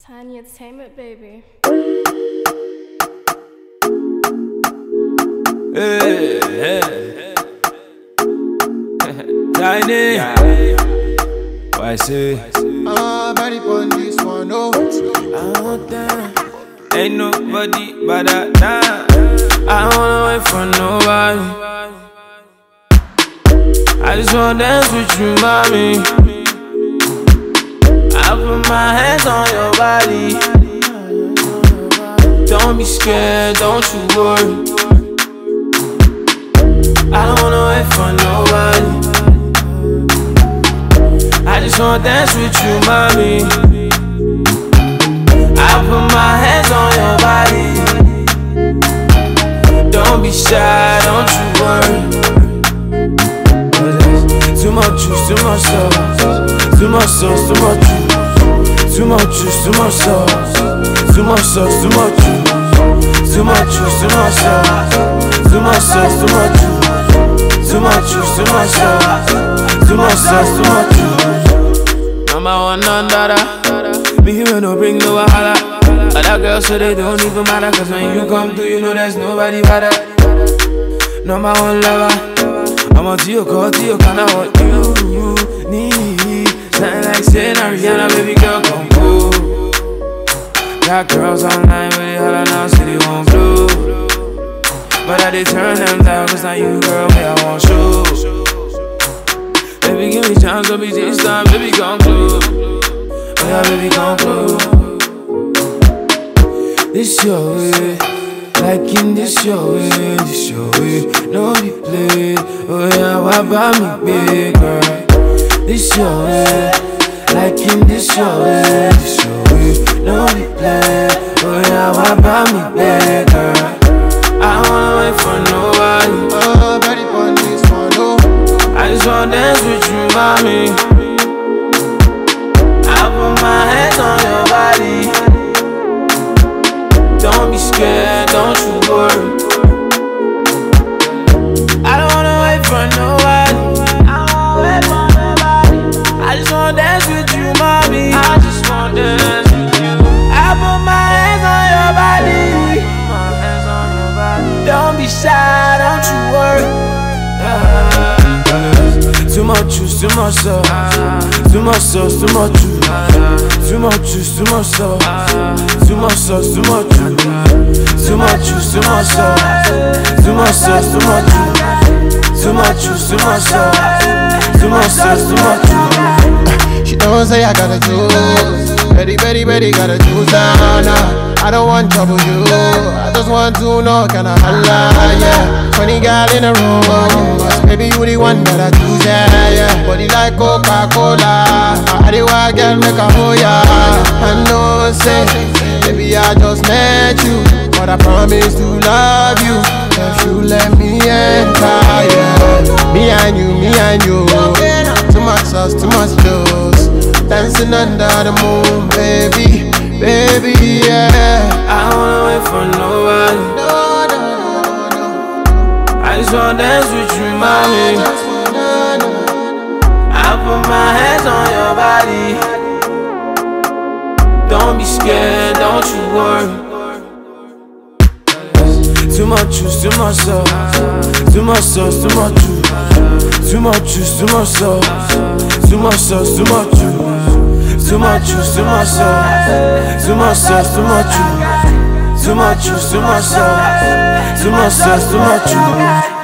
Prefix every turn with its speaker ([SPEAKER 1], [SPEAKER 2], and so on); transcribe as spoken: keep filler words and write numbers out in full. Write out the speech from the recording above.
[SPEAKER 1] Tiny Entertainment, baby.
[SPEAKER 2] Hey, hey. Tiny. Why say?
[SPEAKER 3] Ah, body on this one, oh.
[SPEAKER 2] Oh, damn. Ain't nobody but that. Nah. I don't wanna wait for nobody. I just wanna dance with you, mommy. I put my hands on your body. Don't be scared, don't you worry. I don't wanna wait for nobody. I just wanna dance with you, mommy. I put my hands on your body. Don't be shy, don't you worry. Too much juice, too much sauce. Too much sauce, too much juice. Too much juice, too much sauce. Too much sauce, too much juice. Too much juice, too much sauce. Too much sauce, too much juice. Too much juice, too much sauce. Too much sauce, too much juice. Number one, none dada. Me here no bring no wahala. Other girls so they don't even matter. Cause when you come through you know there's nobody better. Number one lover. I'm on to your call, to your kind of what you need. Something like saying I'm Rihanna, baby girl, come cool. Got girls online with it, holla now, say they won't blow. But I did turn them down, cause now you, girl, me, I want show. Baby, give me chance, don't be this time, baby, come close. Oh yeah, baby, come close. This your way. Like in this your way, this your way, no be play. Oh yeah, why buy me big girl? This your way, like in this your way, this your way, no be play. Oh yeah, why buy me big girl? I don't wanna wait for nobody.
[SPEAKER 3] Ah, body on this one, oh.
[SPEAKER 2] I just wanna dance with you, mommy. I put my hands on your body. Don't be scared, don't you worry. I don't wanna wait for nobody. I don't wanna wait for nobody. I just wanna dance with you, mommy. I just wanna dance with you. I put my hands on your body. My hands on your body. Don't be shy, don't you worry. Uh, too much juice, too much sauce. Too much sauce, too much juice. Too much juice, too much sauce. Too much sauce, too much juice. Too much juice, too much sauce. Too much sauce, too much juice. Too much juice, too much sauce. Too much sauce, too much juice.
[SPEAKER 3] She don't say I gotta juice. Betty, Betty, Betty gotta juice. Nah, nah. I don't want trouble, you. I just want to know, can I holla, yeah. Funny girl in a room. Baby, you the one that I choose, yeah, yeah. Body like Coca-Cola. I the wild girl make a hoe, yeah. I know, say, baby, I just met you, but I promise to love you if you let me enter, yeah. Me and you, me and you. Too much sauce, too much juice. Dancing under the moon, baby, baby, yeah.
[SPEAKER 2] I don't wanna wait for nobody.
[SPEAKER 3] No, no, no, no.
[SPEAKER 2] I just wanna dance with you, mommy. I put my hands on your body. Don't be scared, don't you worry. Too much juice, too much sauce. Too much sauce, too much juice. Too much juice, too much sauce. Too much sauce, too much juice. Too much juice, too much sauce. Too much sauce, too much juice. Too much juice, too much sauce. Too much sauce, too much juice.